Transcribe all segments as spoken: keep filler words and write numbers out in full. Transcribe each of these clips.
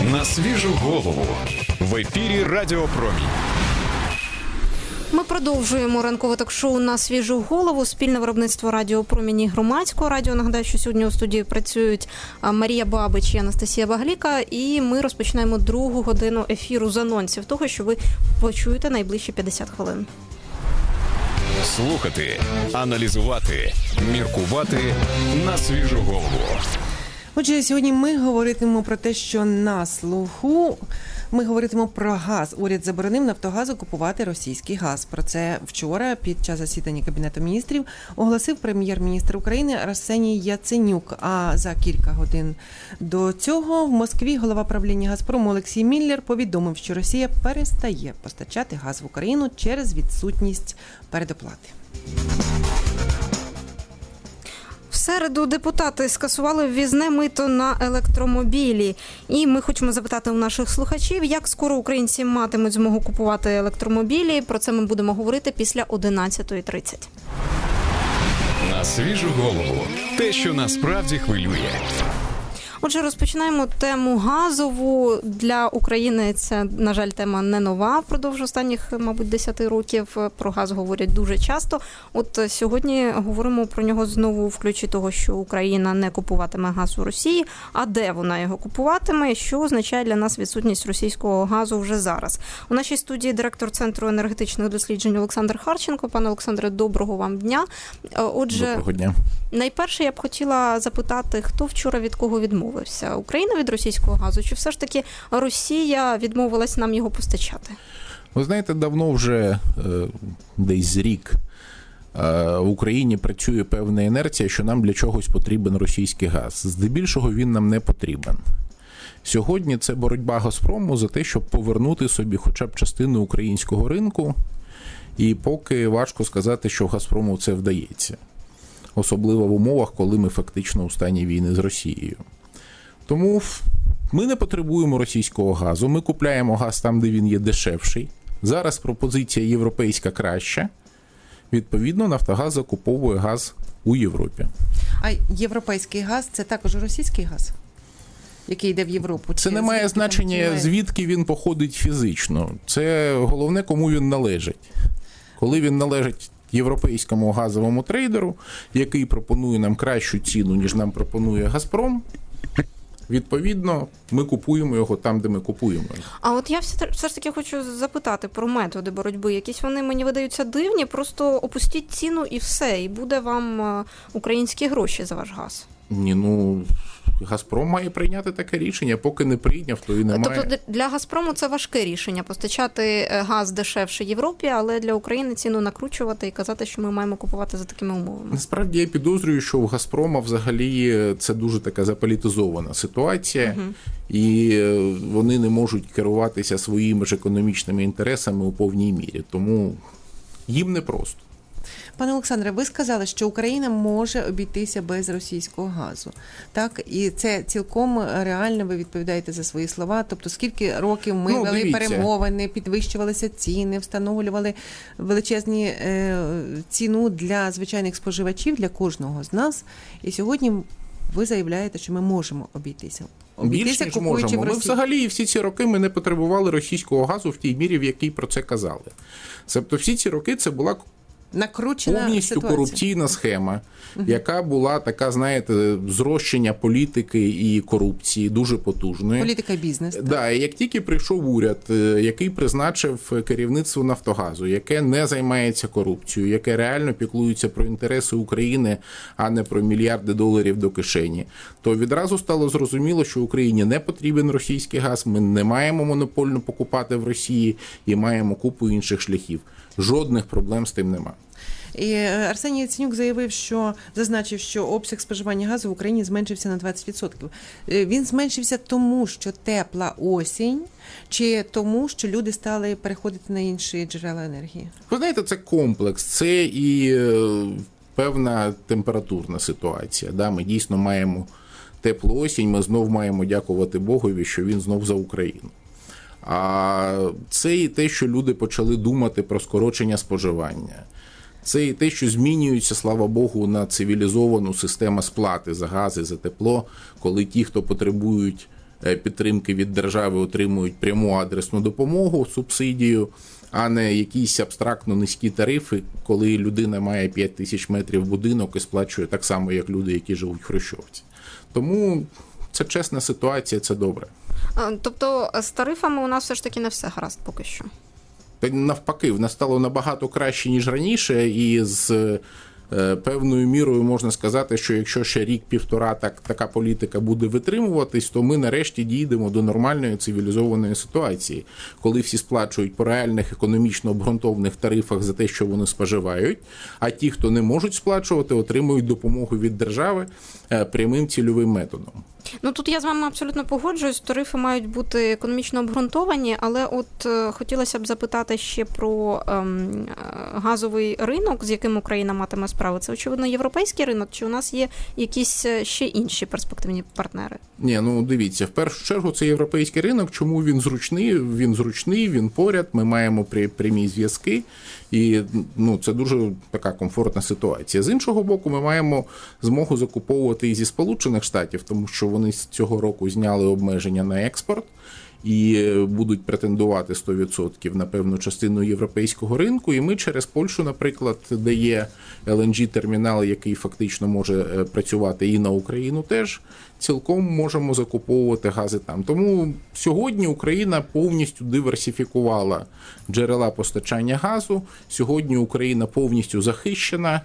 На свіжу голову. В ефірі Радіо Промінь. Ми продовжуємо ранкове ток-шоу «На свіжу голову». Спільне виробництво Радіо Промінь і Громадського радіо. Нагадаю, що сьогодні у студії працюють Марія Бабич і Анастасія Багліка. І ми розпочинаємо другу годину ефіру з анонсів того, що ви почуєте найближчі п'ятдесят хвилин. Слухати, аналізувати, міркувати на свіжу голову. Отже, сьогодні ми говоритимемо про те, що на слуху. Ми говоритимо про газ. Уряд заборонив «Нафтогазу» купувати російський газ. Про це вчора під час засідання Кабінету міністрів оголосив прем'єр-міністр України Арсеній Яценюк. А за кілька годин до цього в Москві голова правління «Газпрому» Олексій Міллер повідомив, що Росія перестає постачати газ в Україну через відсутність передоплати. В середу депутати скасували ввізне мито на електромобілі. І ми хочемо запитати у наших слухачів, як скоро українці матимуть змогу купувати електромобілі. Про це ми будемо говорити після одинадцятої тридцять. На свіжу голову. Те, що насправді хвилює. Отже, розпочинаємо тему газову. Для України це, на жаль, тема не нова. Впродовж останніх, мабуть, десяти років про газ говорять дуже часто. От сьогодні говоримо про нього знову в ключі того, що Україна не купуватиме газ у Росії, а де вона його купуватиме, що означає для нас відсутність російського газу вже зараз. У нашій студії директор Центру енергетичних досліджень Олександр Харченко. Пане Олександре, доброго вам дня. Отже, доброго дня. Найперше я б хотіла запитати, хто вчора від кого відмовився? Україна від російського газу, чи все ж таки Росія відмовилась нам його постачати? Ви знаєте, давно вже десь рік в Україні працює певна інерція, що нам для чогось потрібен російський газ. Здебільшого він нам не потрібен. Сьогодні це боротьба «Газпрому» за те, щоб повернути собі хоча б частину українського ринку, і поки важко сказати, що «Газпрому» це вдається. Особливо в умовах, коли ми фактично у стані війни з Росією. Тому ми не потребуємо російського газу, ми купляємо газ там, де він є дешевший. Зараз пропозиція європейська краща. Відповідно, «Нафтогаз» закуповує газ у Європі. А європейський газ – це також російський газ, який йде в Європу? Це не має значення, звідки він походить фізично. Це головне, кому він належить. Коли він належить європейському газовому трейдеру, який пропонує нам кращу ціну, ніж нам пропонує «Газпром», відповідно, ми купуємо його там, де ми купуємо. А от я все, все ж таки хочу запитати про методи боротьби. Якісь вони мені видаються дивні, просто опустіть ціну і все, і буде вам українські гроші за ваш газ. Ні, ну, «Газпром» має прийняти таке рішення, поки не прийняв, то і немає. Тобто для «Газпрому» це важке рішення – постачати газ дешевше Європі, але для України ціну накручувати і казати, що ми маємо купувати за такими умовами. Насправді я підозрюю, що у «Газпрома» взагалі це дуже така заполітизована ситуація, угу. І вони не можуть керуватися своїми ж економічними інтересами у повній мірі, тому їм непросто. Пане Олександре, ви сказали, що Україна може обійтися без російського газу. Так? І це цілком реально, ви відповідаєте за свої слова. Тобто, скільки років ми ну, вели дивіться. перемовини, підвищувалися ціни, встановлювали величезні е, ціну для звичайних споживачів, для кожного з нас. І сьогодні ви заявляєте, що ми можемо обійтися. Більше, ніж можемо. Ми взагалі всі ці роки ми не потребували російського газу в тій мірі, в якій про це казали. Тобто всі ці роки це була накручена повністю ситуація. Корупційна схема, угу. яка була така, знаєте, зрощення політики і корупції дуже потужною. Політика і бізнес. Так, да, і як тільки прийшов уряд, який призначив керівництво «Нафтогазу», яке не займається корупцією, яке реально піклується про інтереси України, а не про мільярди доларів до кишені, то відразу стало зрозуміло, що Україні не потрібен російський газ, ми не маємо монопольно покупати в Росії і маємо купу інших шляхів. Жодних проблем з тим нема. І Арсеній Яценюк заявив, що зазначив, що обсяг споживання газу в Україні зменшився на двадцять відсотків. Він зменшився тому, що тепла осінь, чи тому, що люди стали переходити на інші джерела енергії? Ви знаєте, це комплекс, це і певна температурна ситуація. Да? Ми дійсно маємо теплу осінь, ми знов маємо дякувати Богові, що він знов за Україну. А це і те, що люди почали думати про скорочення споживання. Це і те, що змінюється, слава Богу, на цивілізовану систему сплати за газ і за тепло, коли ті, хто потребують підтримки від держави отримують пряму адресну допомогу, субсидію, а не якісь абстрактно низькі тарифи, коли людина має п'ять тисяч метрів будинок і сплачує так само, як люди, які живуть в хрущовці. Тому це чесна ситуація, це добре. Тобто з тарифами у нас все ж таки не все гаразд поки що? Та навпаки, в нас стало набагато краще, ніж раніше, і з е, певною мірою можна сказати, що якщо ще рік-півтора так, така політика буде витримуватись, то ми нарешті дійдемо до нормальної цивілізованої ситуації, коли всі сплачують по реальних економічно обґрунтованих тарифах за те, що вони споживають, а ті, хто не можуть сплачувати, отримують допомогу від держави е, прямим цільовим методом. Ну, тут я з вами абсолютно погоджуюсь, тарифи мають бути економічно обґрунтовані, але от е, хотілося б запитати ще про е, газовий ринок, з яким Україна матиме справу. Це, очевидно, європейський ринок, чи у нас є якісь ще інші перспективні партнери? Ні, ну дивіться, в першу чергу це європейський ринок. Чому він зручний? Він зручний, він поряд, ми маємо прямі зв'язки, і ну, це дуже така комфортна ситуація. З іншого боку, ми маємо змогу закуповувати і зі Сполучених Штатів, тому що вони з цього року зняли обмеження на експорт і будуть претендувати сто відсотків на певну частину європейського ринку. І ми через Польщу, наприклад, де є ел ен джі-термінал, який фактично може працювати і на Україну теж, цілком можемо закуповувати гази там. Тому сьогодні Україна повністю диверсифікувала джерела постачання газу. Сьогодні Україна повністю захищена.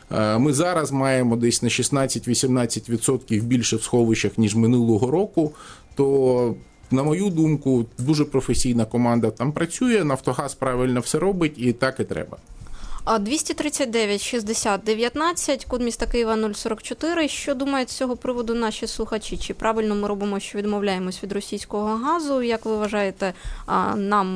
Ми зараз маємо десь на шістнадцять-вісімнадцять відсотків більше в сховищах, ніж минулого року. То, на мою думку, дуже професійна команда там працює, Нафтогаз правильно все робить, і так і треба. двісті тридцять дев'ять шістдесят дев'ятнадцять, код міста Києва нуль сорок чотири. Що думають з цього приводу наші слухачі? Чи правильно ми робимо, що відмовляємось від російського газу? Як ви вважаєте, нам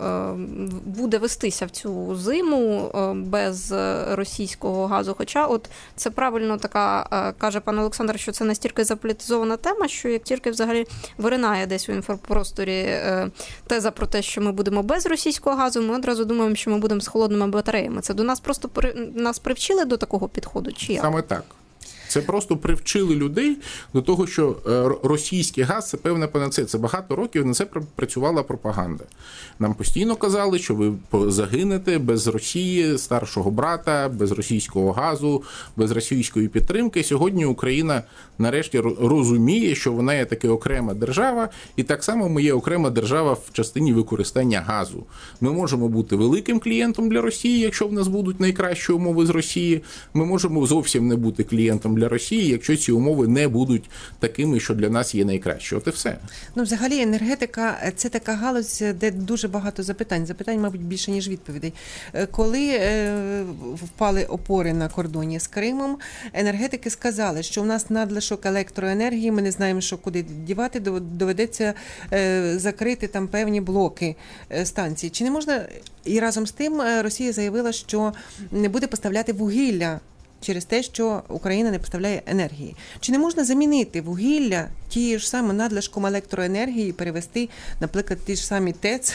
буде вестися в цю зиму без російського газу? Хоча от це правильно така, каже пан Олександр, що це настільки заполітизована тема, що як тільки взагалі виринає десь у інфопросторі теза про те, що ми будемо без російського газу, ми одразу думаємо, що ми будемо з холодними батареями. Це до нас просто нас привчили до такого підходу, чи як? Саме так. Це просто привчили людей до того, що російський газ – це певна панацея. Це багато років на це працювала пропаганда. Нам постійно казали, що ви загинете без Росії, старшого брата, без російського газу, без російської підтримки. Сьогодні Україна нарешті розуміє, що вона є таки окрема держава, і так само ми є окрема держава в частині використання газу. Ми можемо бути великим клієнтом для Росії, якщо в нас будуть найкращі умови з Росії. Ми можемо зовсім не бути клієнтом для Росії, якщо ці умови не будуть такими, що для нас є найкраще. От і все. Ну, взагалі, енергетика – це така галузь, де дуже багато запитань. Запитань, мабуть, більше, ніж відповідей. Коли е, впали опори на кордоні з Кримом, енергетики сказали, що у нас надлишок електроенергії, ми не знаємо, що куди дівати, доведеться е, закрити там певні блоки е, станцій. Чи не можна, і разом з тим Росія заявила, що не буде поставляти вугілля через те, що Україна не поставляє енергії. Чи не можна замінити вугілля тією ж самою надлишком електроенергії і перевести, наприклад, ті ж самі ТЕЦ?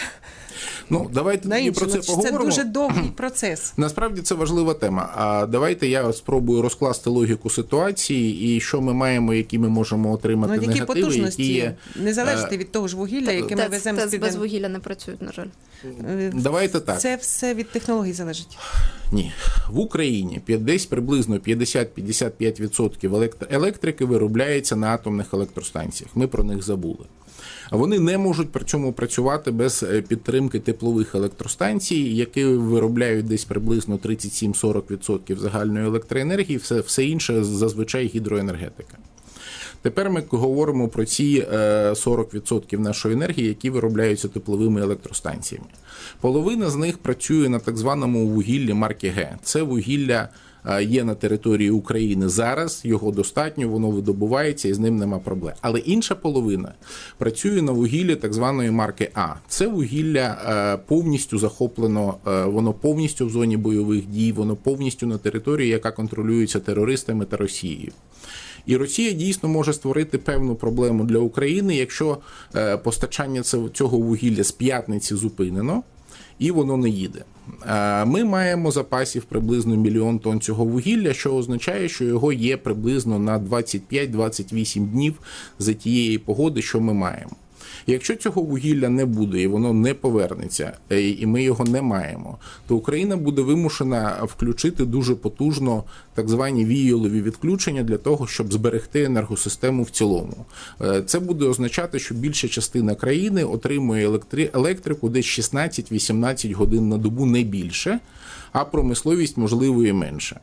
Ну, давайте тоді про це поговоримо. Це дуже довгий процес. Насправді це важлива тема. А давайте я спробую розкласти логіку ситуації і що ми маємо, які ми можемо отримати ну, які негативи, потужності, які є... не залежати від того ж вугілля, яке ми веземо з Тец без вугілля не працюють, на жаль. Давайте так. Це все від технологій залежить. Ні. В Україні десь приблизно п'ятдесят-п'ятдесят п'ять відсотків електрики виробляється на атомних електростанціях. Ми про них забули. Вони не можуть при цьому працювати без підтримки теплових електростанцій, які виробляють десь приблизно тридцять сім-сорок відсотків загальної електроенергії, все, все інше зазвичай гідроенергетика. Тепер ми говоримо про ці сорок відсотків нашої енергії, які виробляються тепловими електростанціями. Половина з них працює на так званому вугіллі марки Г. Це вугілля є на території України зараз, його достатньо, воно видобувається і з ним нема проблем. Але інша половина працює на вугіллі так званої марки А. Це вугілля повністю захоплено, воно повністю в зоні бойових дій, воно повністю на території, яка контролюється терористами та Росією. І Росія дійсно може створити певну проблему для України, якщо постачання цього вугілля з п'ятниці зупинено, і воно не їде. Ми маємо запасів приблизно мільйон тонн цього вугілля, що означає, що його є приблизно на двадцять п'ять - двадцять вісім днів за тієї погоди, що ми маємо. Якщо цього вугілля не буде і воно не повернеться, і ми його не маємо, то Україна буде вимушена включити дуже потужно так звані віялові відключення для того, щоб зберегти енергосистему в цілому. Це буде означати, що більша частина країни отримує електри... електрику десь шістнадцять - вісімнадцять годин на добу, не більше, а промисловість, можливо, і менше.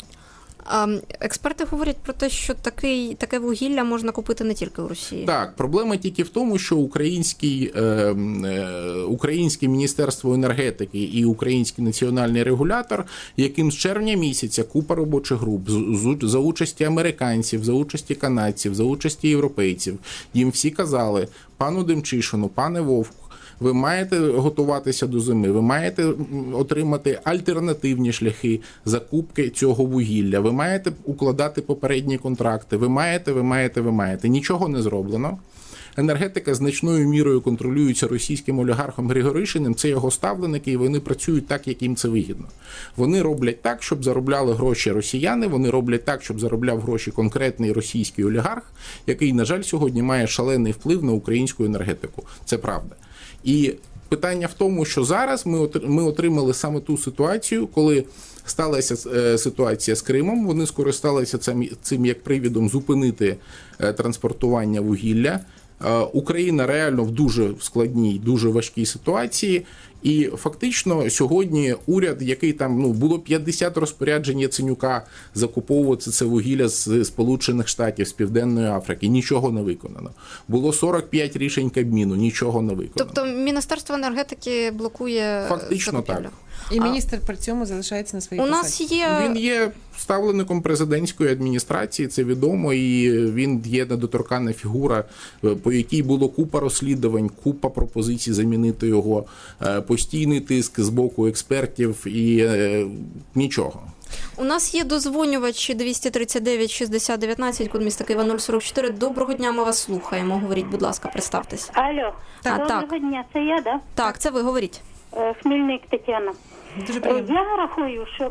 Експерти говорять про те, що такий, таке вугілля можна купити не тільки у Росії. Так, проблема тільки в тому, що український, е, е, українське Міністерство енергетики і український національний регулятор, яким з червня місяця купа робочих груп з, з, за участі американців, за участі канадців, за участі європейців, їм всі казали, пану Демчишину, пане Вовку, ви маєте готуватися до зими, ви маєте отримати альтернативні шляхи закупки цього вугілля, ви маєте укладати попередні контракти, ви маєте, ви маєте, ви маєте. Нічого не зроблено. Енергетика значною мірою контролюється російським олігархом Григоришиним, це його ставленики, і вони працюють так, як їм це вигідно. Вони роблять так, щоб заробляли гроші росіяни, вони роблять так, щоб заробляв гроші конкретний російський олігарх, який, на жаль, сьогодні має шалений вплив на українську енергетику. Це правда. І питання в тому, що зараз ми отримали саме ту ситуацію, коли сталася ситуація з Кримом, вони скористалися цим як привідом зупинити транспортування вугілля. Україна реально в дуже складній, дуже важкій ситуації. І фактично сьогодні уряд, який там, ну, було п'ятдесят розпоряджень Яценюка закуповувати це вугілля з Сполучених Штатів, з Південної Африки, нічого не виконано. Було сорок п'ять рішень Кабміну, нічого не виконано. Тобто Міністерство енергетики блокує фактично закупівлю? Так. І міністр при цьому залишається на своїй У посаді. нас є... Він є ставлеником президентської адміністрації, це відомо, і він є недоторканна фігура, по якій було купа розслідувань, купа пропозицій замінити його, постійний тиск з боку експертів і е, нічого. У нас є дозвонювач двісті тридцять дев'ять шістдесят дев'ятнадцять, код міста Києва нуль сорок чотири. Доброго дня, ми вас слухаємо. Говоріть, будь ласка, представтесь. Алло, а, доброго так. дня, це я, да? Так, це ви, говоріть. Хмільник Тетяна. Дуже приємно. Я рахую, що...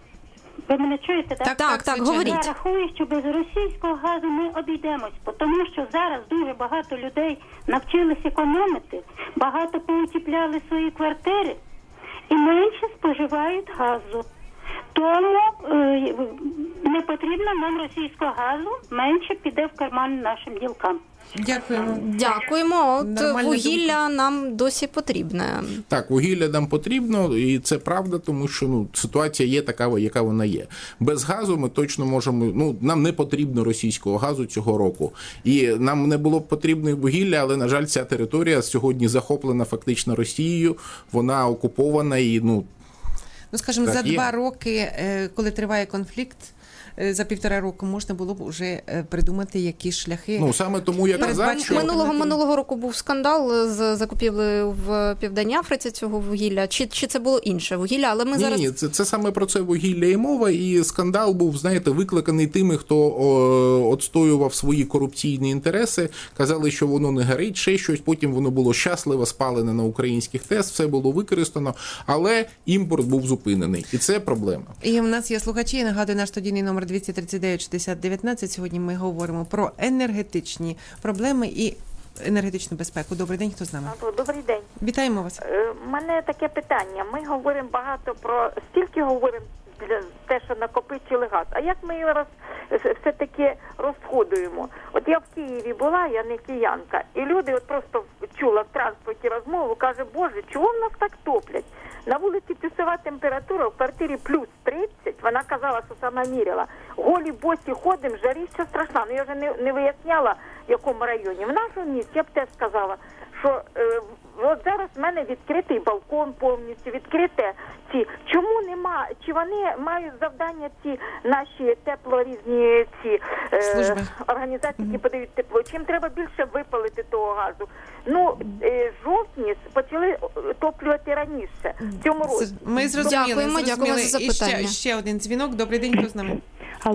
Ви мене чуєте, так? Так, так, так, звичайно. говоріть. Я рахую, що без російського газу ми обійдемось, тому що зараз дуже багато людей навчились економити, багато поутіпляли свої квартири і менше споживають газу. Тому е, не потрібно нам російського газу, менше піде в карман нашим ділкам. Дякуємо. Дякуємо. От Нормальна вугілля думка. Нам досі потрібне. Так, вугілля нам потрібно, і це правда, тому що ну, ситуація є така, яка вона є. Без газу ми точно можемо, ну, нам не потрібно російського газу цього року. І нам не було б потрібно вугілля, але, на жаль, ця територія сьогодні захоплена фактично Росією, вона окупована і, ну, Ну, скажімо, так, за є. два роки, коли триває конфлікт, за півтора року можна було б вже придумати якісь шляхи. Ну, саме тому я казав, що... Минулого, минулого року був скандал з закупівлею в Південній Африці цього вугілля. Чи, чи це було інше вугілля? Але ми ні, зараз... Ні, це, це саме про це вугілля і мова, і скандал був, знаєте, викликаний тими, хто о, отстоював свої корупційні інтереси, казали, що воно не горить, ще щось, потім воно було щасливо спалене на українських ТЕС, все було використано, але імпорт був зупинений, і це проблема. І в нас є слухачі, я нагадую, наш студійний номер двісті тридцять дев'ять шістдесят дев'ятнадцять. Сьогодні ми говоримо про енергетичні проблеми і енергетичну безпеку. Добрий день, хто з нами? Добрий день. Вітаємо вас. У мене таке питання. Ми говоримо багато про, стільки говоримо для те, що накопичили газ. А як ми його роз, все-таки розходуємо? От я в Києві була, я не киянка, і люди от просто чула в транспорті розмову, каже, боже, чого в нас так топлять? На вулиці плюсова температура, в квартирі плюс тридцять, вона казала, що сама міряла. Голі босі ходимо, жаріща страшна. Ну я вже не, не виясняла, в якому районі. В нашому місті я б теж сказала, що е, от зараз в мене відкритий балкон повністю, відкрите ці. Чому нема? Чи вони мають завдання ці наші теплорізні ці е, організації, які подають тепло? Чим треба більше випалити того газу? Ну, е, жовтні почали топлювати раніше, в цьому році. Ми зрозуміли. Дякуємо, зрозуміли. дякуємо за запитання. І ще, ще один дзвінок. Добрий день, хто з нами? Алло.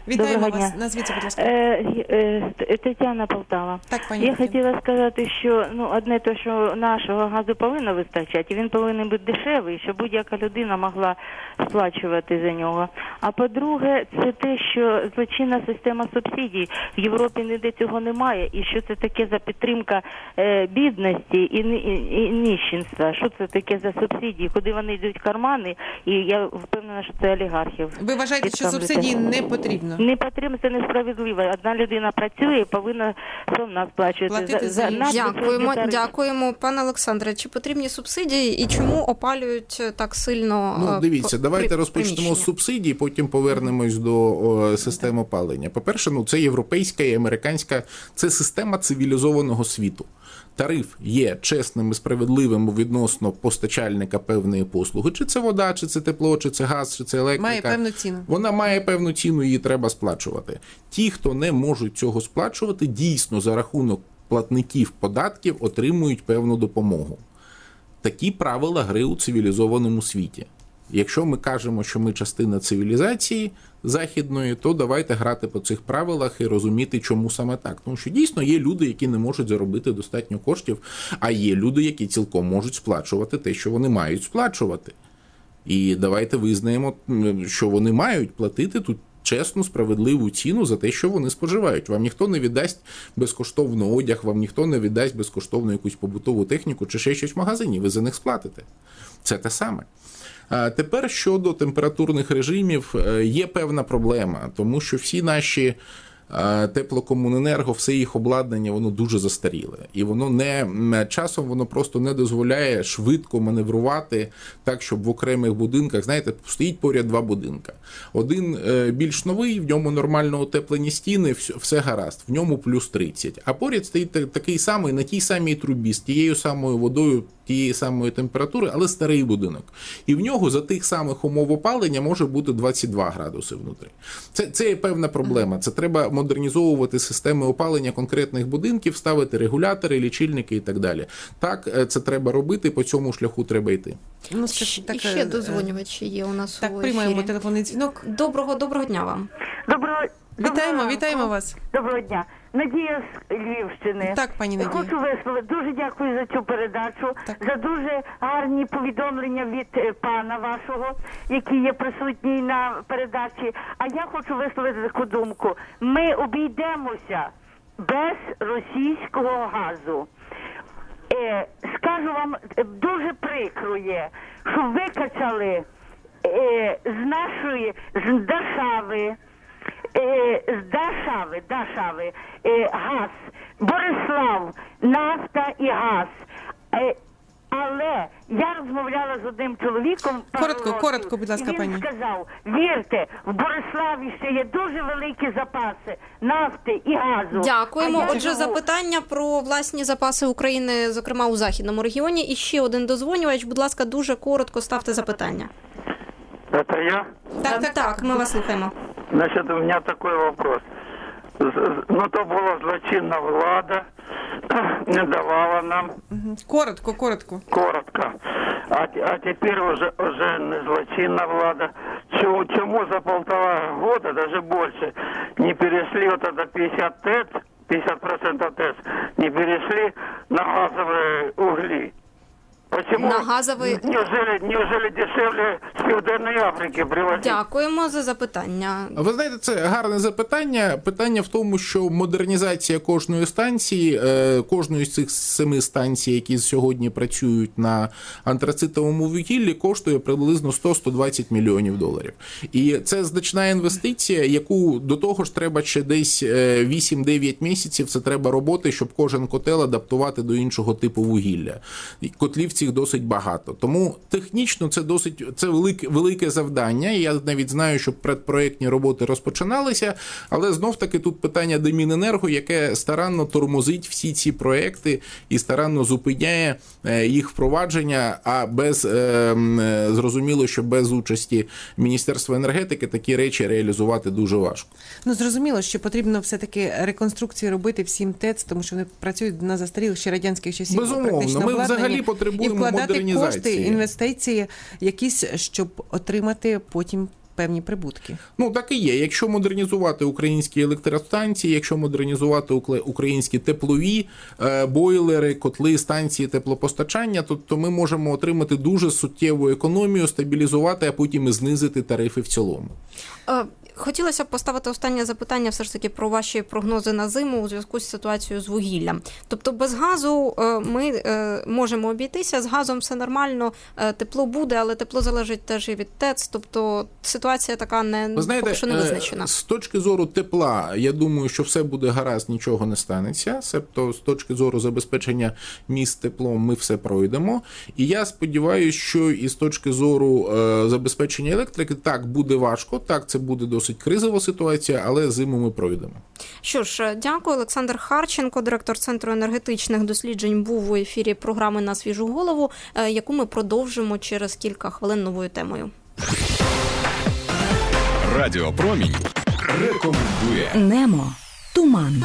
Вітаємо Доброго вас. дня. Назвіться, будь ласка. Е, е, Тетяна Полтава. Так, пані Я Тетяно. хотіла сказати, що ну одне те, що нашого газу повинно вистачати, він повинен бути дешевий, щоб будь-яка людина могла сплачувати за нього. А по-друге, це те, що злочинна система субсидій в Європі ніде цього немає, і що це таке за підтримка е, бідності і, і, і ніщенства. Що це таке за субсидії, куди вони йдуть в кармани, і я впевнена, що це олігархів. Ви вважаєте, що субсидії не потрібно? Не потрібно, це несправедливо. Одна людина працює і повинна сама сплачувати. Платити за інших. нас Дякуємо, тариф. дякуємо, пане Олександре. Чи потрібні субсидії і чому опалюють так сильно? Ну, е, дивіться, при- давайте при- розпочнемо з приміщення? субсидій, потім повернемось до о, систем опалення. По-перше, ну це європейська і американська, це система цивілізованого світу. Тариф є чесним і справедливим відносно постачальника певної послуги. Чи це вода, чи це тепло, чи це газ, чи це електрика. Має певну ціну. Вона має певну ціну, її треба сплачувати. Ті, хто не можуть цього сплачувати, дійсно за рахунок платників податків отримують певну допомогу. Такі правила гри у цивілізованому світі. Якщо ми кажемо, що ми частина цивілізації західної, то давайте грати по цих правилах і розуміти, чому саме так. Тому що дійсно є люди, які не можуть заробити достатньо коштів, а є люди, які цілком можуть сплачувати те, що вони мають сплачувати. І давайте визнаємо, що вони мають платити тут чесну, справедливу ціну за те, що вони споживають. Вам ніхто не віддасть безкоштовно одяг, вам ніхто не віддасть безкоштовно якусь побутову техніку чи ще щось в магазині, ви за них сплатите. Це те саме. А тепер щодо температурних режимів є певна проблема, тому що всі наші теплокомуненерго, все їх обладнання, воно дуже застаріле. І воно не, часом воно просто не дозволяє швидко маневрувати так, щоб в окремих будинках, знаєте, стоїть поряд два будинка. Один більш новий, в ньому нормально утеплені стіни, все гаразд, в ньому плюс тридцять. А поряд стоїть такий самий, на тій самій трубі, з тією самою водою, тієї самої температури, але старий будинок. І в нього за тих самих умов опалення може бути двадцять два градуси внутрі. Це, це є певна проблема. Це треба модернізовувати системи опалення конкретних будинків, ставити регулятори, лічильники і так далі. Так, це треба робити, по цьому шляху треба йти. Ну, Щ- так, і ще дозвонювачі є у нас Так, у приймаємо ефірі. телефонний дзвінок. Доброго, доброго дня вам. Доброго Вітаємо, доброго вітаємо ранку. вас. Доброго дня. Надія з Львівщини. Так, пані Надія. Хочу висловити. Дуже дякую за цю передачу, Так. за дуже гарні повідомлення від е, пана вашого, який є присутній на передачі. А я хочу висловити таку думку. Ми обійдемося без російського газу. Е, скажу вам, е, дуже прикро є, що викачали е, з нашої, з Дашави, е, з Дашави, Дашави, е, газ, Борислав, нафта і газ. Е, але я розмовляла з одним чоловіком. пару Коротко, років, коротко, будь ласка, і він пані. сказав, вірте, в Бориславі ще є дуже великі запаси нафти і газу. Дякуємо. А я Отже, живу- запитання про власні запаси України, зокрема у західному регіоні. І ще один дозвонювач. Будь ласка, дуже коротко ставте запитання. Это я? Так, так, так, ми вас слухаємо. Значит, у меня такой вопрос. З- з- Ну, то була злочинна влада, не давала нам, Мгм. Коротко, коротко. коротко. А, т- а теперь уже, уже не злочинна влада. Чому, чому за полтора года, даже больше, не перешли вот это пятьдесят ТЭЦ, пятьдесят процентов ТЭЦ, не перешли на газовые угли? Почему? На газовые- Неужели, неужели дешевле с Південної Африки привозить? Дякуємо за запитання. Ви знаєте, це гарне запитання. Питання в тому, що модернізація кожної станції, е, кожної з цих семи станцій, які сьогодні працюють на антрацитовому вугіллі, коштує приблизно сто - сто двадцять мільйонів доларів. І це значна інвестиція, яку до того ж треба ще десь е, вісім-дев'ять місяців, це треба роботи, щоб кожен котел адаптувати до іншого типу вугілля. І котлів цих досить багато. Тому технічно це досить це велике, велике завдання. Я навіть знаю, що предпроєктні роботи розпочиналися, але знов-таки тут питання до Міненерго, яке старанно тормозить всі ці проекти і старанно зупиняє їх впровадження, а без зрозуміло, що без участі Міністерства енергетики такі речі реалізувати дуже важко. Ну, зрозуміло, що потрібно все-таки реконструкції робити всім ТЕЦ, тому що вони працюють на застарілих ще радянських часів. Безумовно, практично ми обладнані. взагалі потребуємо і вкладати модернізації. кошти, інвестиції якісь, щоб отримати потім певні прибутки. Ну, так і є. Якщо модернізувати українські електростанції, якщо модернізувати українські теплові е, бойлери, котли, станції теплопостачання, то, то ми можемо отримати дуже суттєву економію, стабілізувати, а потім і знизити тарифи в цілому. Хотілося б поставити останнє запитання все ж таки про ваші прогнози на зиму у зв'язку з ситуацією з вугіллям. Тобто без газу ми можемо обійтися, з газом все нормально, тепло буде, але тепло залежить теж і від ТЕЦ, тобто ситуація така не, Ви знаєте, поки що не визначена. З точки зору тепла, я думаю, що все буде гаразд, нічого не станеться, тобто з точки зору забезпечення міст теплом ми все пройдемо. І я сподіваюся, що і з точки зору забезпечення електрики, так, буде важко, так, це буде досить кризова ситуація, але зиму ми пройдемо. Що ж, дякую. Олександр Харченко, директор Центру енергетичних досліджень, був у ефірі програми «На свіжу голову», яку ми продовжимо через кілька хвилин новою темою. Радіо Промінь рекомендує. Немо. Туман.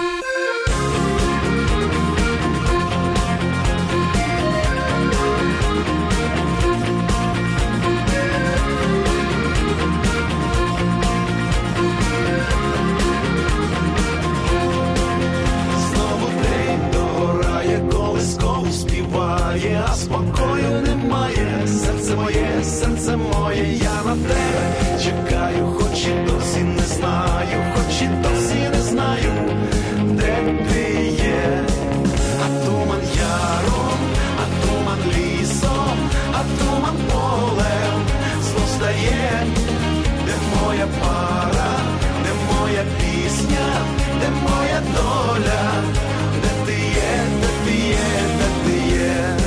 А спокою немає, серце моє, серце моє, я на тебе чекаю, хоч і досі не знаю, хоч і досі не знаю, де ти є. А туман яром, а туман лісом, а туман полем знов стає, де моя пара, де моя пісня, де моя доля, де ти є, де ти є, де ти є.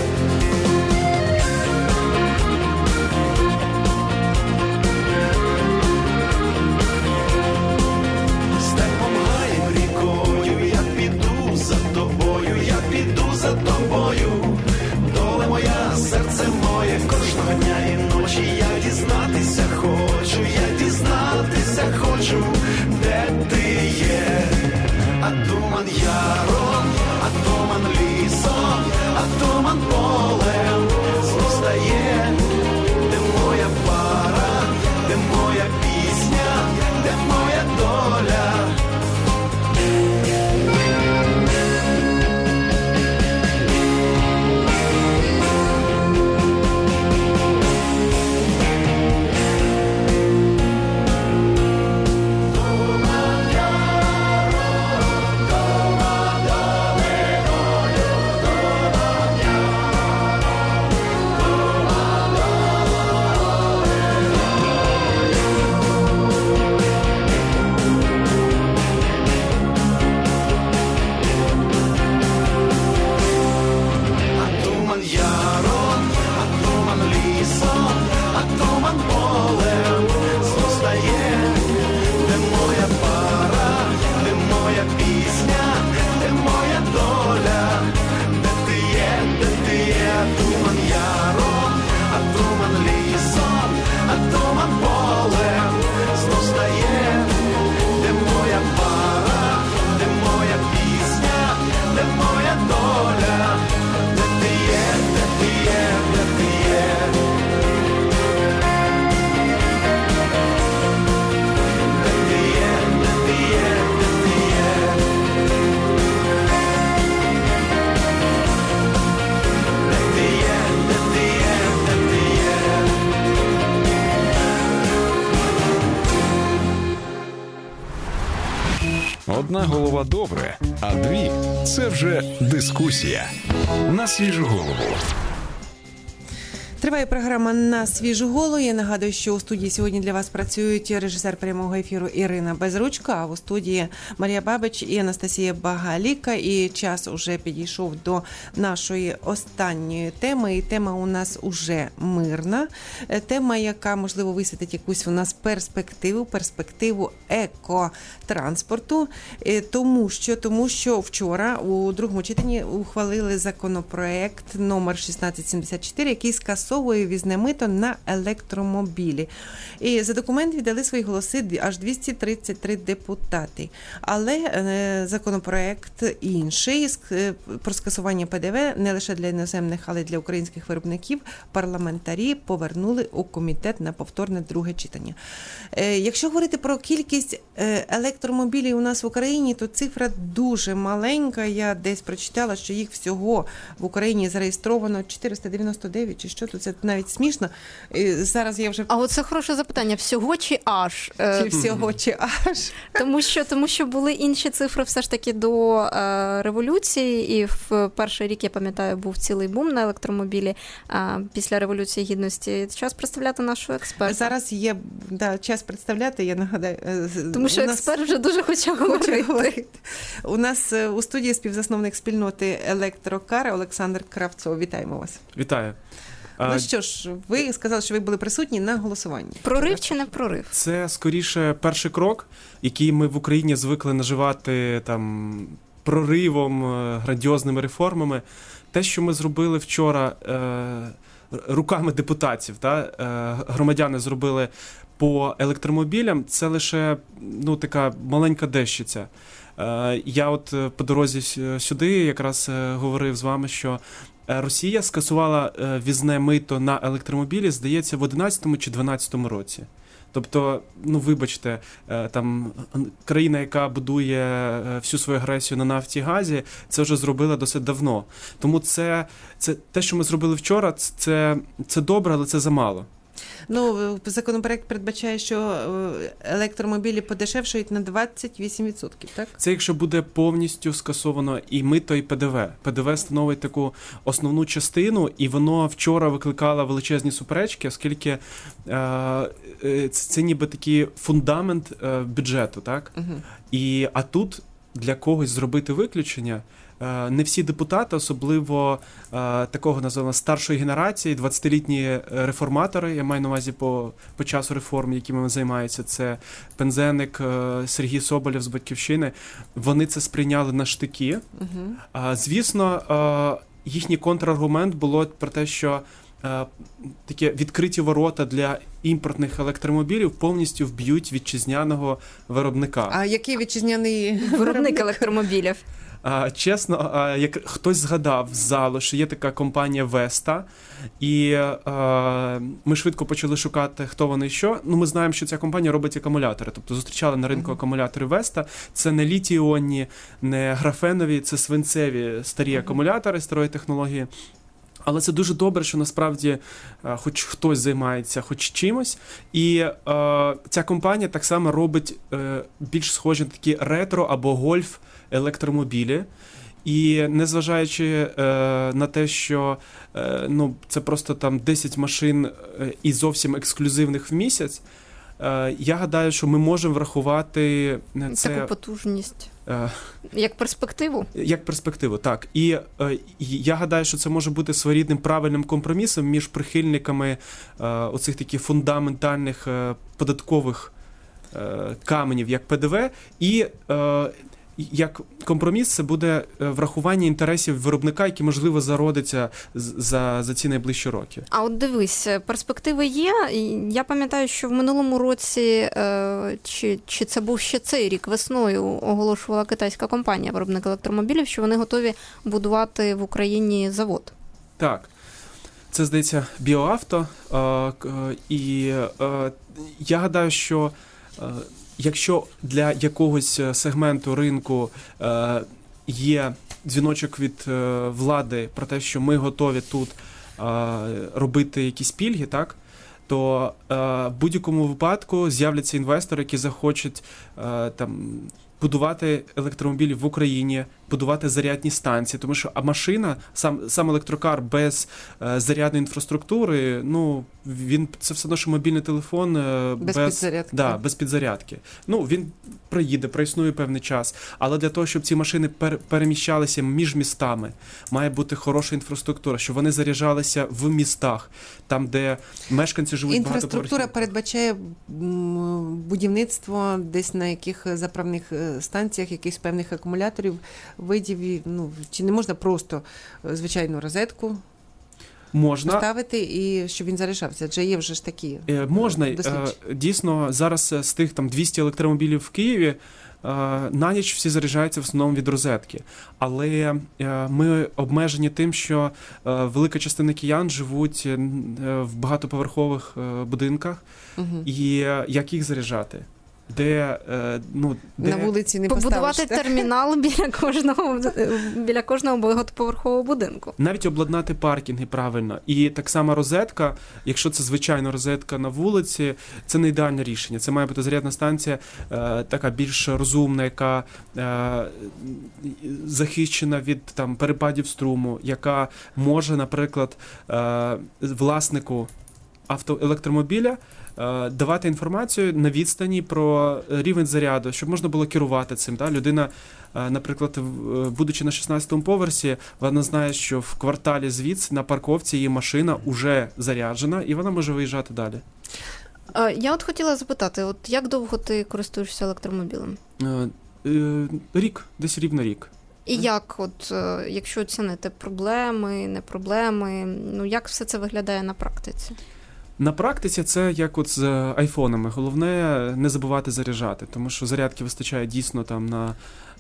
За тобою, доле моя, серце моє, кожного дня і ночі я дізнатися хочу, я дізнатися хочу, де ти є. А туман яром, а туман лісом, а туман полем знов стає, де моя пара, де моя пісня, де моя доля. Одна голова добре, а дві – це вже дискусія. На свіжу голову. Триває програма «На свіжу голову». Я нагадую, що у студії сьогодні для вас працюють режисер прямого ефіру Ірина Безручка, а у студії Марія Бабич і Анастасія Багаліка. І час уже підійшов до нашої останньої теми. І тема у нас уже мирна. Тема, яка, можливо, висвітить якусь у нас перспективу, перспективу екотранспорту. Тому що, тому що вчора у другому читанні ухвалили законопроект номер шістнадцять сімдесят чотири, який скасовує скасовує ввізне мито на електромобілі. І за документ віддали свої голоси аж двісті тридцять три депутати. Але законопроект інший про скасування Пе Де Ве не лише для іноземних, але й для українських виробників парламентарі повернули у комітет на повторне друге читання. Якщо говорити про кількість електромобілів у нас в Україні, то цифра дуже маленька. Я десь прочитала, що їх всього в Україні зареєстровано чотириста дев'яносто дев'ять, чи що тут, це навіть смішно. Зараз я вже... А оце хороше запитання. Всього чи аж? Чи всього, чи аж? Тому що, тому що були інші цифри все ж таки до е, революції, і в перший рік, я пам'ятаю, був цілий бум на електромобілі е, після Революції Гідності. Час представляти нашого експерта. Зараз є да, час представляти, я нагадаю. Тому що у нас... експерт вже дуже хоче говорити. говорити. У нас у студії співзасновник спільноти «Електрокар» Олександр Кравцов. Вітаємо вас. Вітаю. Ну що ж, ви сказали, що ви були присутні на голосуванні. Прорив чи не прорив? Це, скоріше, перший крок, який ми в Україні звикли називати там проривом, грандіозними реформами. Те, що ми зробили вчора е, руками депутатів, та, е, громадяни зробили по електромобілям, це лише ну, така маленька дещиця. Е, я от по дорозі сюди якраз говорив з вами, що Росія скасувала ввізне мито на електромобілі, здається, в одинадцятому чи дванадцятому році. Тобто, ну вибачте, там країна, яка будує всю свою агресію на нафті і газі, це вже зробила досить давно. Тому це, це те, що ми зробили вчора, це, це добре, але це замало. Ну, законопроект передбачає, що електромобілі подешевшують на двадцять вісім відсотків, так? Це якщо буде повністю скасовано і мито, і Пе Де Ве. Пе Де Ве становить таку основну частину, і воно вчора викликало величезні суперечки, оскільки е, це, це ніби такий фундамент е, бюджету, так? Угу. І, а тут для когось зробити виключення. Не всі депутати, особливо е, такого, називаємо, старшої генерації, двадцятилітні реформатори, я маю на увазі по, по часу реформ, якими займаються, це Пинзеник, е, Сергій Соболєв з «Батьківщини», вони це сприйняли на штики. Uh-huh. А, звісно, е, їхній контраргумент було про те, що е, такі відкриті ворота для імпортних електромобілів повністю вб'ють вітчизняного виробника. А який вітчизняний виробник електромобілів? А, чесно, а, як хтось згадав з залу, що є така компанія Веста, і а, ми швидко почали шукати, хто вони і що. Ну, ми знаємо, що ця компанія робить акумулятори, тобто зустрічали на ринку акумулятори Веста. Це не літій-іонні, не графенові, це свинцеві старі акумулятори старої технології. Але це дуже добре, що насправді а, хоч хтось займається хоч чимось. І а, ця компанія так само робить а, більш схожі на такі ретро або гольф електромобілі. І незважаючи е, на те, що е, ну, це просто там десять машин е, і зовсім ексклюзивних в місяць, е, я гадаю, що ми можемо врахувати це... Таку потужність. Е, як перспективу? Як перспективу, так. І е, я гадаю, що це може бути своєрідним правильним компромісом між прихильниками е, оцих таких фундаментальних е, податкових е, каменів, як Пе Де Ве, і е, як компроміс це буде врахування інтересів виробника, який, можливо, зародиться за, за ці найближчі роки. А от дивись, перспективи є. Я пам'ятаю, що в минулому році, чи, чи це був ще цей рік, весною оголошувала китайська компанія, виробник електромобілів, що вони готові будувати в Україні завод. Так. Це, здається, Біоавто. І я гадаю, що якщо для якогось сегменту ринку е, є дзвіночок від е, влади про те, що ми готові тут е, робити якісь пільги, так, то е, в будь-якому випадку з'являться інвестори, які захочуть е, там будувати електромобілі в Україні, будувати зарядні станції, тому що а машина, сам сам електрокар без е, зарядної інфраструктури, ну він це все одно, що мобільний телефон е, без, без підзарядки. Да, без підзарядки. Ну він проїде, проіснує певний час, але для того, щоб ці машини пер, переміщалися між містами, має бути хороша інфраструктура, щоб вони заряджалися в містах, там, де мешканці живуть багато. Інфраструктура передбачає будівництво десь на яких заправних станціях, якихось певних акумуляторів, видів, ну, чи не можна просто звичайну розетку? можна поставити і щоб він заряджався? Адже є вже ж такі е, можна. дослідження. Е, дійсно, зараз з тих там двісті електромобілів в Києві на ніч всі заряджаються в основному від розетки. Але ми обмежені тим, що велика частина киян живуть в багатоповерхових будинках, угу. і як їх заряджати? Де, ну, де... На вулиці не побудувати поставиш, термінал біля кожного, біля кожного багатоповерхового будинку. Навіть обладнати паркінги правильно. І так само розетка, якщо це звичайно розетка на вулиці, це не ідеальне рішення. Це має бути зарядна станція е, така більш розумна, яка е, захищена від там перепадів струму, яка може, наприклад, е, власнику автоелектромобіля давати інформацію на відстані про рівень заряду, щоб можна було керувати цим. Да? Людина, наприклад, будучи на шістнадцятому поверсі, вона знає, що в кварталі звідси на парковці її машина вже заряджена, і вона може виїжджати далі. Я от хотіла запитати, от як довго ти користуєшся електромобілем? Рік, десь рівно рік. І як, от, якщо оцінити проблеми, не проблеми, ну як все це виглядає на практиці? На практиці це як от з айфонами. Головне не забувати заряджати, тому що зарядки вистачає дійсно там на,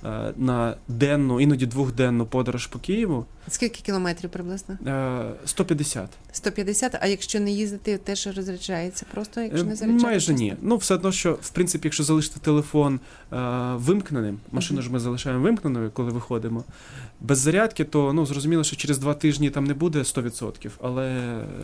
на денну, іноді двохденну подорож по Києву. Скільки кілометрів приблизно? сто п'ятдесят. сто п'ятдесят, а якщо не їздити, теж розряджається просто, якщо не заряджати? Майже ні. Ну, все одно, що, в принципі, якщо залишити телефон е, вимкненим, машину uh-huh. ж ми залишаємо вимкненою, коли виходимо, без зарядки, то, ну, зрозуміло, що через два тижні там не буде сто відсотків, але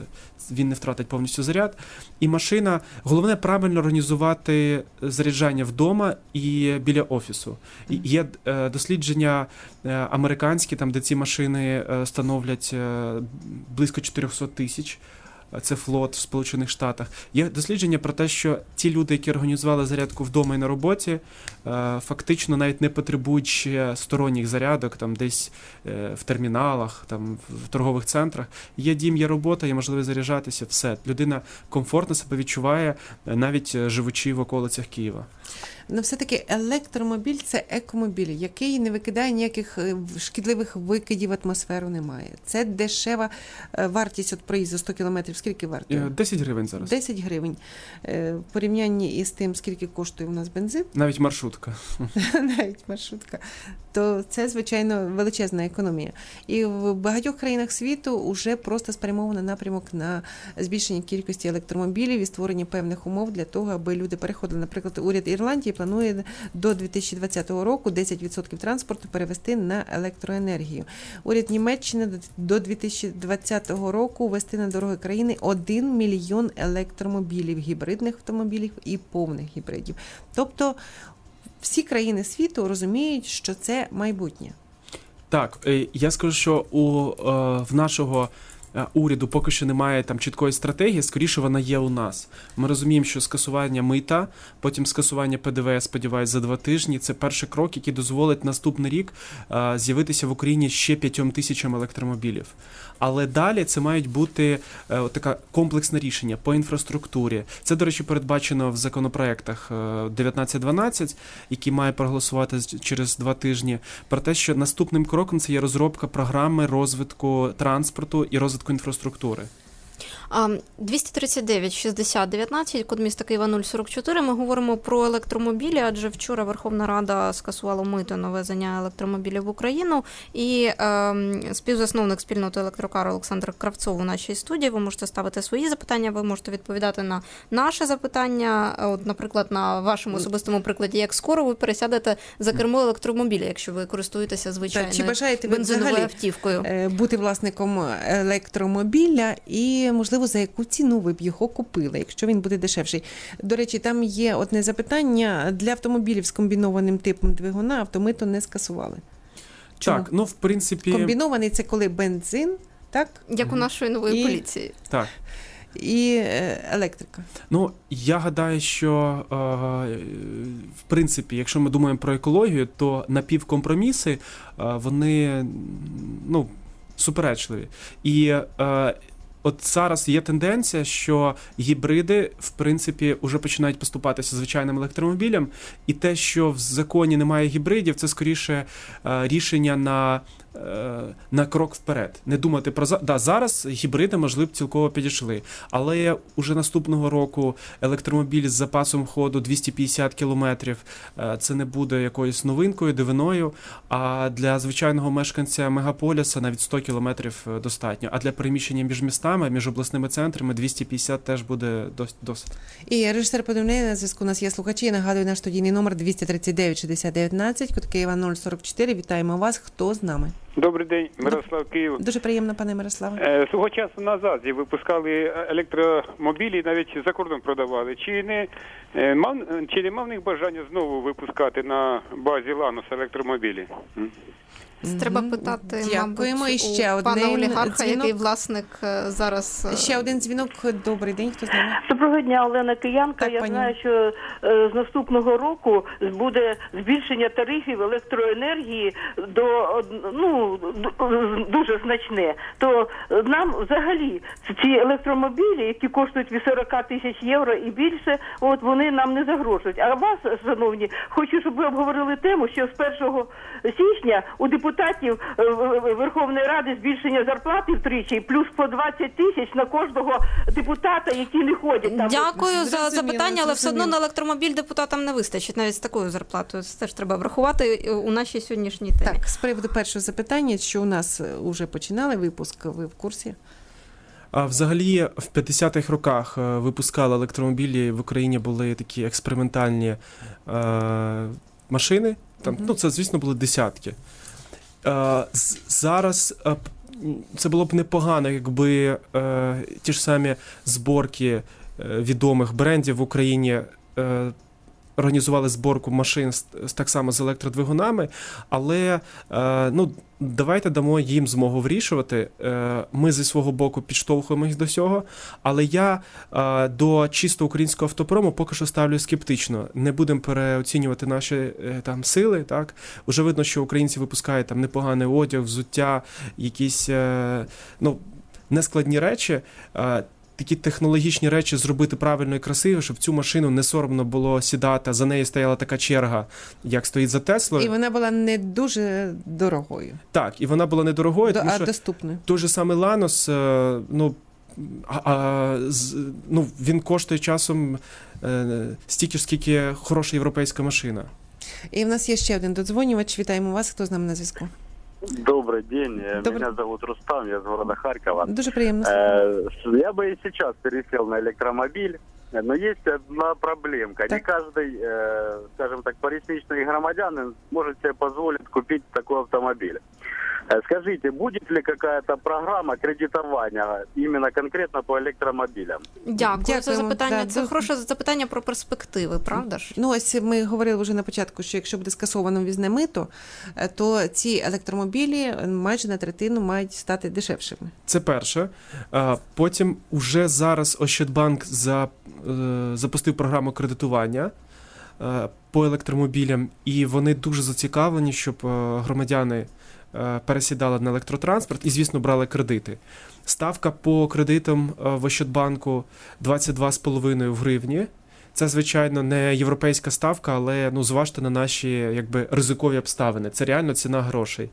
він не втратить повністю заряд. І машина, головне правильно організувати заряджання вдома і біля офісу. І є е, дослідження е, американські, там, де ці машини становлять близько чотириста тисяч. Це флот в Сполучених Штатах. Є дослідження про те, що ті люди, які організували зарядку вдома і на роботі, фактично навіть не потребують ще сторонніх зарядок, там десь в терміналах, там в торгових центрах. Є дім, є робота, є можливість заряджатися, все. Людина комфортно себе відчуває, навіть живучи в околицях Києва. Ну, все-таки електромобіль – це екомобіль, який не викидає ніяких шкідливих викидів в атмосферу, немає. Це дешева вартість от проїзду сто кілометрів. Скільки вартує? десять гривень зараз. десять гривень. В порівнянні із тим, скільки коштує у нас бензин. Навіть маршрутка. Навіть маршрутка. То це, звичайно, величезна економія. І в багатьох країнах світу вже просто спрямовано напрямок на збільшення кількості електромобілів і створення певних умов для того, аби люди переходили. Наприклад, уряд Ірландії планує до дві тисячі двадцятого року десять відсотків транспорту перевести на електроенергію. Уряд Німеччини до дві тисячі двадцятого року ввести на дороги країни один мільйон електромобілів, гібридних автомобілів і повних гібридів. Тобто всі країни світу розуміють, що це майбутнє. Так, я скажу, що у в нашого уряду поки що немає там чіткої стратегії, скоріше вона є у нас. Ми розуміємо, що скасування мита, потім скасування ПДВ, я сподіваюся, за два тижні, це перший крок, який дозволить наступний рік а, з'явитися в Україні ще п'ятьом тисячам електромобілів. Але далі це мають бути е, таке комплексне рішення по інфраструктурі. Це, до речі, передбачено в законопроектах дев'ятнадцять дванадцять, які має проголосувати через два тижні, про те, що наступним кроком це є розробка програми розвитку транспорту і розвитку інфраструктури. двісті тридцять дев'ять шістдесят дев'ятнадцять, код міста Києва нуль сорок чотири. Ми говоримо про електромобілі, адже вчора Верховна Рада скасувала мито на ввезення електромобілів в Україну. І е, співзасновник спільноти електрокар Олександр Кравцов у нашій студії. Ви можете ставити свої запитання, ви можете відповідати на наше запитання. От, наприклад, на вашому особистому прикладі, як скоро ви пересядете за кермо електромобіля, якщо ви користуєтеся звичайною Чи бажаєте ви бензиновою автівкою? Бути власником електромобіля і, можливо, за яку ціну ви б його купили, якщо він буде дешевший. До речі, там є одне запитання. Для автомобілів з комбінованим типом двигуна автомито не скасували. Чому? Так, ну, в принципі... Комбінований – це коли бензин, так? Як у нашої нової і... поліції. Так. І електрика. Ну, я гадаю, що, е, в принципі, якщо ми думаємо про екологію, то напівкомпроміси, е, вони, ну, суперечливі. І е, от зараз є тенденція, що гібриди, в принципі, вже починають поступатися звичайним електромобілям, і те, що в законі немає гібридів, це скоріше рішення на на крок вперед. Не думати про за... да, зараз гібриди, можливо, цілково підійшли, але уже наступного року електромобіль з запасом ходу двісті п'ятдесят кілометрів це не буде якоюсь новинкою, дивиною, а для звичайного мешканця мегаполіса навіть сто кілометрів достатньо. А для переміщення між містами, між обласними центрами двісті п'ятдесят теж буде досить. І режисер Подивний, на зв'язку у нас є слухачі. Нагадую, наш студійний номер двісті тридцять дев'ять шістдесят дев'ятнадцять, код Києва нуль сорок чотири. Вітаємо вас. Хто з нами? Добрий день, Мирослав, Київ. Дуже приємно, пане Мирославе. Е, свого часу назад випускали електромобілі, навіть за кордон продавали. Чи не е, мав чи не мав в них бажання знову випускати на базі Ланос електромобілі? Треба питати, Дякуємо. мабуть, І ще у пана один олігарха, дзвінок. який власник зараз... Ще один дзвінок. Добрий день, хто з нами? Доброго дня, Олена Киянка. Так, Я пані. знаю, що е, з наступного року буде збільшення тарифів електроенергії до од- ну д- дуже значне. То нам взагалі ці електромобілі, які коштують від сорок тисяч євро і більше, от вони нам не загрожують. А вас, шановні, хочу, щоб ви обговорили тему, що з першого січня у депутатів Верховної Ради збільшення зарплати втричі, плюс по двадцять тисяч на кожного депутата, які не ходять. Там. Дякую за Зрозуміло, запитання, але все одно зрозуміло. на електромобіль депутатам не вистачить навіть з такою зарплатою. Це теж треба врахувати у нашій сьогоднішній темі. Так, з приводу першого запитання, що у нас вже починали випуск, ви в курсі? А взагалі в п'ятдесятих роках випускали електромобілі, в Україні були такі експериментальні е, машини. Там, ну, це, звісно, були десятки. Е, зараз е, це було б непогано, якби е, ті ж самі зборки е, відомих брендів в Україні е, організували зборку машин з, з так само з електродвигунами, але е, ну, давайте дамо їм змогу вирішувати. Е, ми зі свого боку підштовхуємо їх до цього, але я е, до чисто українського автопрому поки що ставлю скептично. Не будемо переоцінювати наші е, там сили, так? Уже видно, що українці випускають там непоганий одяг, взуття, якісь е, ну, нескладні речі. Е, Такі технологічні речі зробити правильно і красиво, щоб в цю машину не соромно було сідати, за нею стояла така черга, як стоїть за Теслою. І вона була не дуже дорогою. Так, і вона була недорогою, До, тому а що доступною. той же самий Ланос, ну, а, а, з, ну, він коштує часом е, стільки ж, скільки хороша європейська машина. І в нас є ще один додзвонювач. Вітаємо вас. Хто з нами на зв'язку? Добрый день, Добрый. Меня зовут Рустам, я из города Харькова. Дуже приємно. Э, Я бы и сейчас пересел на электромобиль, но есть одна проблемка. Не каждый, э, скажем так, порядочный громадянин может себе позволить купить такой автомобиль. Э, Скажите, будет ли какая-то программа кредитования именно конкретно по электромобилям? Дякую за Дякуємо. запитання. Да, Це до- хороше запитання про перспективи, правда ж? Ну, ось ми говорили вже на початку, що якщо буде скасовано ввізне мито, е, то ці електромобілі майже на третину мають стати дешевшими. Це перше. А потім уже зараз Ощадбанк за, е, запустив програму кредитування е, по електромобілям, і вони дуже зацікавлені, щоб е, громадяни е, пересідали на електротранспорт і, звісно, брали кредити. Ставка по кредитам е, в Ощадбанку двадцять два з половиною в гривні. Це, звичайно, не європейська ставка, але ну, зважте на наші якби, ризикові обставини. Це реально ціна грошей.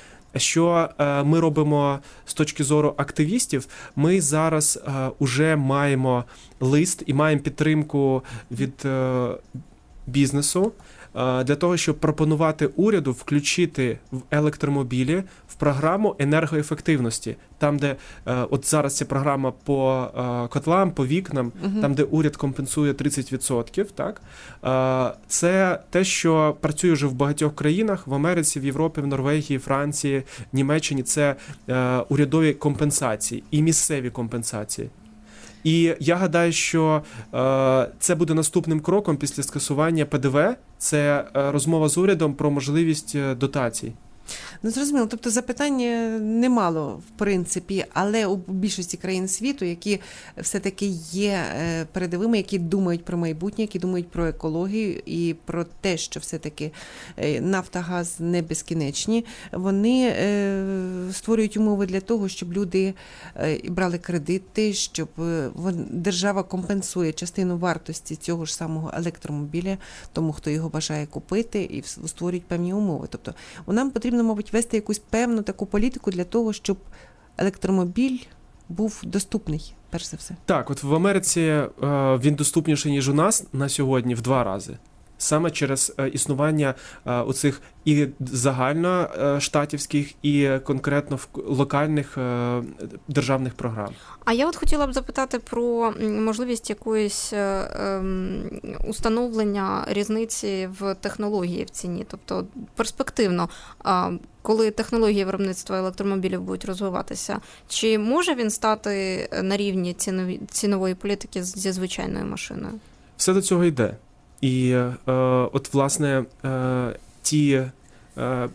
Що е, ми робимо з точки зору активістів? Ми зараз е, уже маємо лист і маємо підтримку від е, бізнесу е, для того, щоб пропонувати уряду включити в електромобілі в програму енергоефективності. Там, де е, от зараз ця програма по е, котлам, по вікнам, Мгм. там, де уряд компенсує тридцять відсотків, так? Е, це те, що працює вже в багатьох країнах, в Америці, в Європі, в Норвегії, Франції, Німеччині. Це е, урядові компенсації і місцеві компенсації. І я гадаю, що е, це буде наступним кроком після скасування Пе Де Ве. Це е, розмова з урядом про можливість е, дотацій. Ну, зрозуміло, тобто запитання немало, в принципі, але у більшості країн світу, які все-таки є е, передовими, які думають про майбутнє, які думають про екологію і про те, що все-таки е, нафта, газ не безкінечні, вони е, створюють умови для того, щоб люди е, брали кредити, щоб е, вон- держава компенсує частину вартості цього ж самого електромобіля тому, хто його бажає купити, і в- створюють певні умови. Тобто нам потрібно потрібно, мабуть, вести якусь певну таку політику для того, щоб електромобіль був доступний, перш за все. Так, от в Америці е, він доступніший, ніж у нас на сьогодні в два рази. Саме через е, існування е, оцих і загальноштатівських, і конкретно в локальних е, державних програм. А я от хотіла б запитати про можливість якоїсь е, ем, установлення різниці в технології в ціні. Тобто перспективно, е, коли технології виробництва електромобілів будуть розвиватися, чи може він стати на рівні цінові, цінової політики зі звичайною машиною? Все до цього йде. І е, от, власне, е, ті е,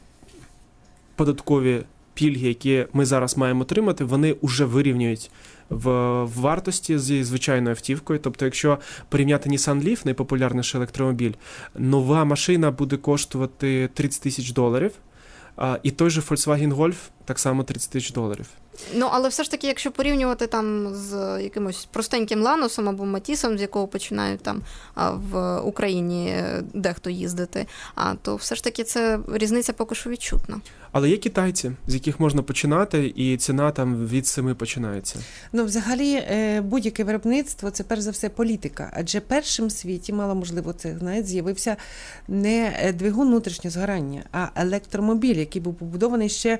податкові пільги, які ми зараз маємо отримати, вони вже вирівнюють в, в вартості зі звичайною автівкою. Тобто, якщо порівняти Nissan Leaf, найпопулярніший електромобіль, нова машина буде коштувати тридцять тисяч доларів, а, і той же Volkswagen Golf так само тридцять тисяч доларів. Ну, але все ж таки, якщо порівнювати там з якимось простеньким Ланосом або Матісом, з якого починають там в Україні дехто їздити, а, то все ж таки це різниця поки що відчутна. Але є китайці, з яких можна починати, і ціна там від семи починається. Ну, взагалі, будь-яке виробництво – це, перш за все, політика. Адже першим в світі, мало можливо це знаєте, з'явився не двигун внутрішнього згорання, а електромобіль, який був побудований ще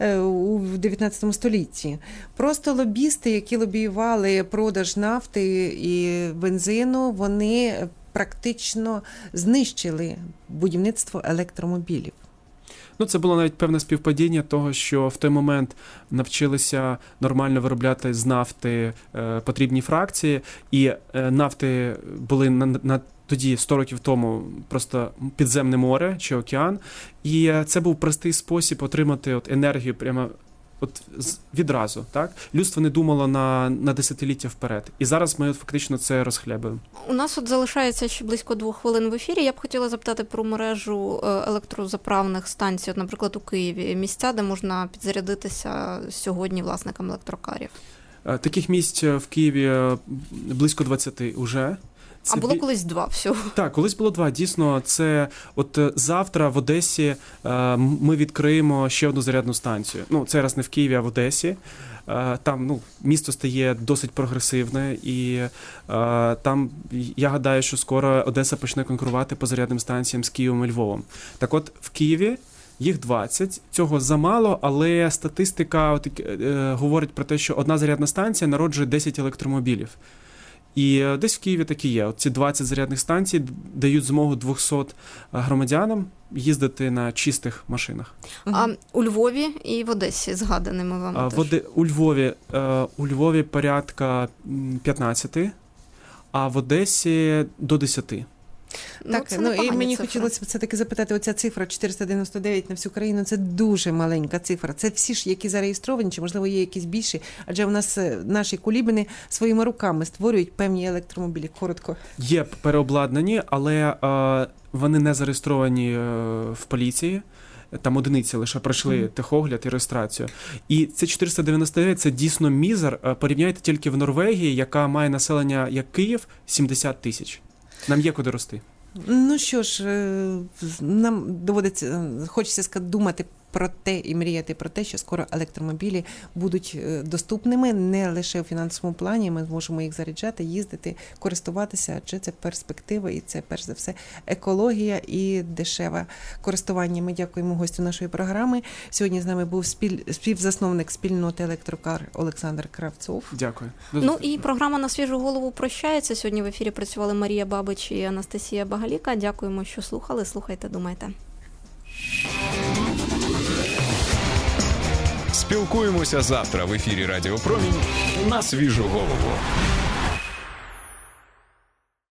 у дев'ятнадцятому столітті. Просто лобісти, які лобіювали продаж нафти і бензину, вони практично знищили будівництво електромобілів. Ну, це було навіть певне співпадіння того, що в той момент навчилися нормально виробляти з нафти е, потрібні фракції, і е, нафти були на, на тоді, сто років тому, просто підземне море чи океан, і е, це був простий спосіб отримати от енергію прямо от відразу, так? Людство не думало на, на десятиліття вперед. І зараз ми от фактично це розхлябуємо. У нас от залишається ще близько двох хвилин в ефірі. Я б хотіла запитати про мережу електрозаправних станцій, от, наприклад, у Києві. Місця, де можна підзарядитися сьогодні власникам електрокарів. Таких місць в Києві близько двадцяти уже. Це а було бі... колись два всього. Так, колись було два. Дійсно, це от завтра в Одесі е, ми відкриємо ще одну зарядну станцію. Ну, це раз не в Києві, а в Одесі. Е, там, ну, місто стає досить прогресивне, і е, там, я гадаю, що скоро Одеса почне конкурувати по зарядним станціям з Києвом і Львовом. Так от, в Києві їх двадцять, цього замало, але статистика от, е, говорить про те, що одна зарядна станція народжує десять електромобілів. І десь в Києві так і є. От ці двадцять зарядних станцій дають змогу двохсот громадянам їздити на чистих машинах. А у Львові і в Одесі згаданими вами а, теж? Оде... У Львові, е, у Львові порядка п'ятнадцяти, а в Одесі до десяти. Так, ну, ну і мені цифри. Хотілося все-таки запитати, оця цифра чотириста дев'яносто дев'ять на всю країну, це дуже маленька цифра. Це всі ж, які зареєстровані, чи, можливо, є якісь більші? Адже у нас наші кулібини своїми руками створюють певні електромобілі. Коротко. Є переобладнані, але е, вони не зареєстровані е, в поліції. Там одиниці лише пройшли mm-hmm. техогляд і реєстрацію. І це чотириста дев'яносто дев'ять, це дійсно мізер. Порівняйте тільки в Норвегії, яка має населення як Київ, сімдесят тисяч. Нам є куди рости. Ну що ж, нам доводиться, хочеться думати про те і мріяти про те, що скоро електромобілі будуть доступними не лише у фінансовому плані, ми зможемо їх заряджати, їздити, користуватися, адже це перспектива і це, перш за все, екологія і дешеве користування. Ми дякуємо гостю нашої програми. Сьогодні з нами був спіль... співзасновник спільноти «Електрокар» Олександр Кравцов. Дякую. Ну і програма «На свіжу голову» прощається. Сьогодні в ефірі працювали Марія Бабич і Анастасія Багаліка. Дякуємо, що слухали. Слухайте, думайте. Спілкуємося завтра в ефірі Радіо Промінь на свіжу голову.